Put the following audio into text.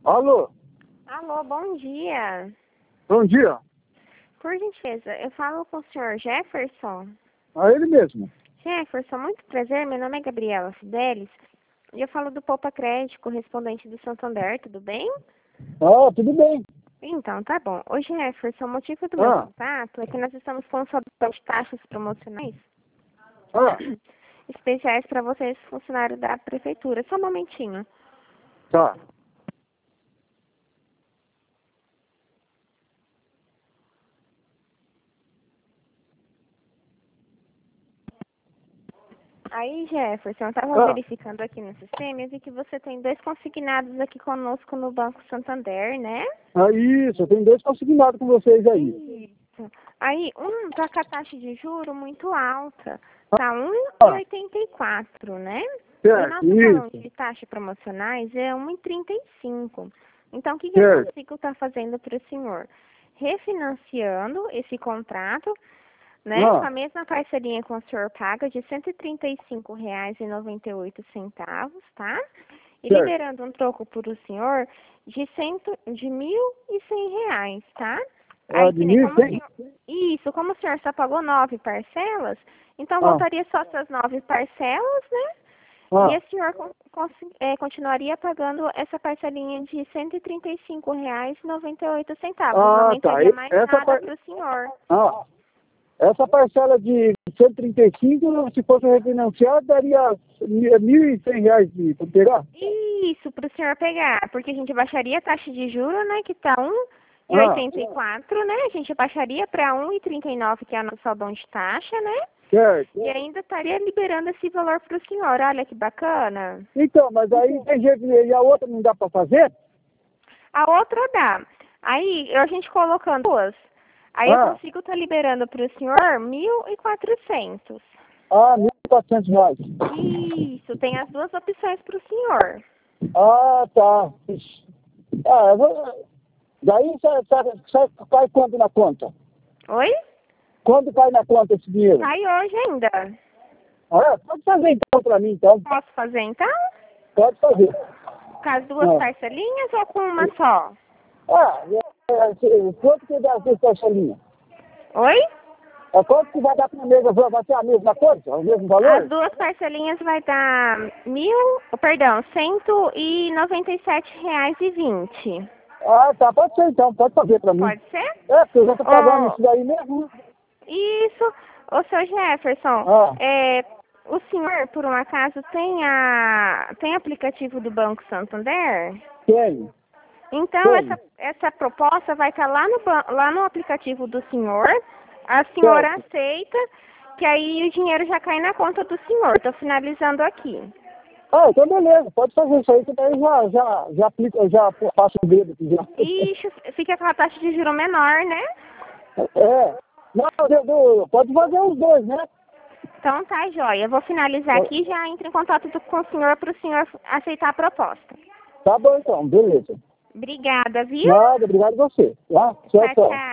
Alô? Alô, bom dia. Bom dia. Por gentileza, eu falo com o senhor Jefferson. É ele mesmo. Jefferson, muito prazer, meu nome é Gabriela Fidelis e eu falo do Poupa Crédito, correspondente do Santander, tudo bem? Ah, tudo bem. Então, tá bom. Ô Jefferson, o motivo do meu contato é que nós estamos com de taxas promocionais especiais para vocês, funcionários da prefeitura. Só um momentinho. Tá. Aí, Jefferson, eu estava verificando aqui no sistema e vi que você tem 2 consignados aqui conosco no Banco Santander, né? Ah, isso, eu tenho 2 consignados com vocês aí. Isso. Aí, um tá com a taxa de juro muito alta. Tá 1,84, né? E Certo, nosso valor isso. de taxas promocionais é 1,35. Então, o que eu consigo estar fazendo para o senhor? Refinanciando esse contrato, né? Com a mesma parcelinha que o senhor paga de R$ 135,98, tá? E liberando um troco para o senhor de R$ 1.100, tá? Aí, De 1.100? Isso, como o senhor só pagou 9 parcelas, então voltaria só essas 9 parcelas, né? E o senhor continuaria pagando essa parcelinha de R$ 135,98. Não aumentaria mais nada para o senhor. Essa parcela de 135, se fosse refinanciar, daria R$ 1.100 para pegar? Isso, para o senhor pegar, porque a gente baixaria a taxa de juros, né, que está 1,84, né? A gente baixaria para 1,39, que é o nosso saldão de taxa, né? Certo. E ainda estaria liberando esse valor para o senhor. Olha que bacana. Então, mas aí tem jeito, e a outra não dá para fazer? A outra dá. Aí, a gente colocando duas, aí eu consigo estar liberando para o senhor 1.400. R$ 1.400. Isso, tem as duas opções para o senhor. Tá. Daí cai quanto na conta? Oi? Quando cai na conta esse dinheiro? Cai hoje ainda. Pode fazer então para mim, então. Posso fazer então? Pode fazer. Com as duas parcelinhas ou com uma só? Quanto que dá as duas parcelinhas? Oi? Quanto que vai dar primeiro? Vai ser a mesma coisa? O mesmo valor? As duas parcelinhas vai dar R$ 1.097,20. Tá, pode ser então, pode fazer para mim. Pode ser? Porque eu já tô pagando isso daí mesmo. Isso. Ô, seu Jefferson, o senhor, por um acaso, tem aplicativo do Banco Santander? Tem. Então, essa proposta vai estar lá no aplicativo do senhor. A senhora aceita, que aí o dinheiro já cai na conta do senhor. Estou finalizando aqui. Então beleza, pode fazer isso aí, que daí já aplica, eu já passo o dedo aqui já. Ixi, fica com a taxa de juro menor, né? Não, pode fazer os dois, né? Então tá, joia. Eu vou finalizar aqui e já entro em contato com o senhor para o senhor aceitar a proposta. Tá bom então, beleza. Obrigada, viu? Nada, obrigado a você. Tchau, tchau.